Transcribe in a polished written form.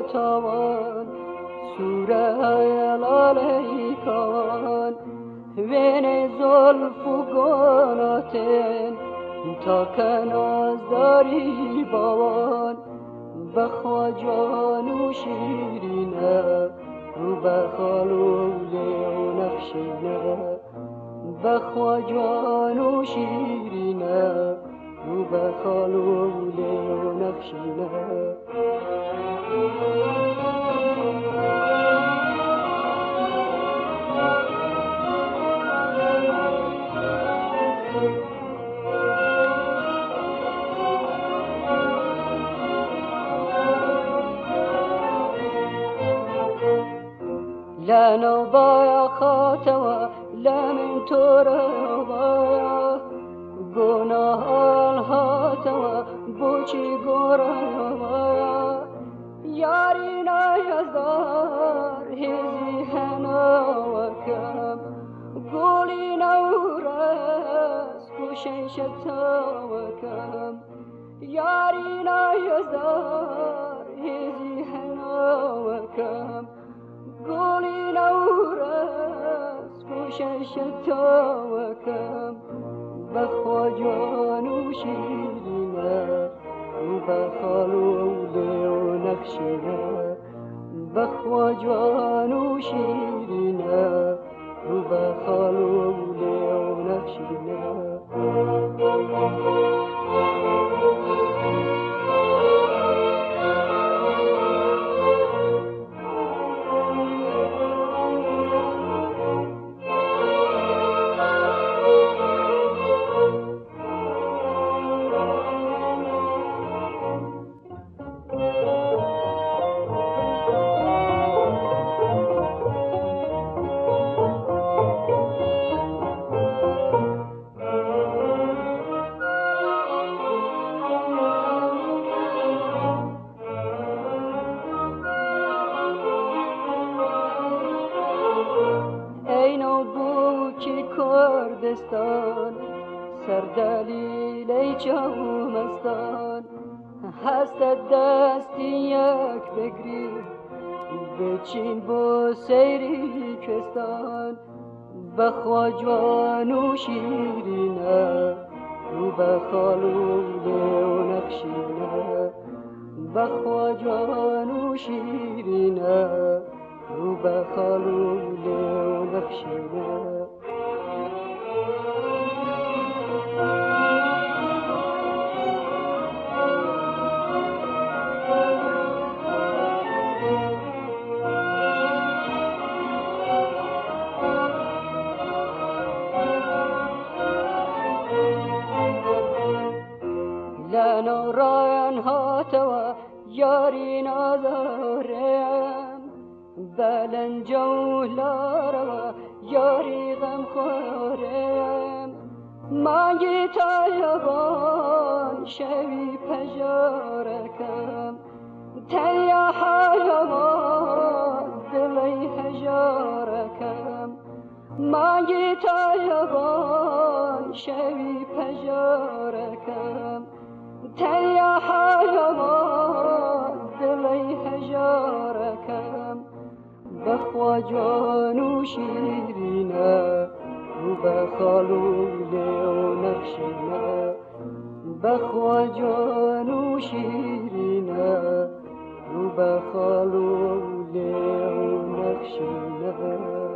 تاوان سوره لاله کان وین زلف و گاناتن تا کناز داری بابان بخوا جان و شیرینه رو بخال و نقشینه بخوا جان و شیرینه رو بخال و نقشینه لنا بایا خاتوا لمن تورا بایا گناه هاتوا بوچی گورا بایا یاری نایزار هزی هناوکم گولی نورس کشن شتاوکم یاری نایزار هزی هناوکم گولی نورس کشن شتاوکم بخوا جان و شیرینه رو بخال و نقشینه بخوا جان و شیرینه رو بخال و نقشینه کردستان سر دلیل ای چومستان هست دستی یک بگری بچین با سیری کستان بخوا جوان و شیرینه رو بخالوده و نقشینه بخوا جوان و شیرینه رو بخالوده و نقشینه لنا راین هاتوا یاری نازارم بلنجو لاروا یاری غم خورم مانگی تایبان شوی پجارکم تیا حیوان دلی هجارکم مانگی تایبان شوی پجارکم تیا حیوان دلی هجارکم بخوا جان و شیرینه رو بخالوده و نقشینه بخوا جان و شیرینه رو بخالوده و نقشینه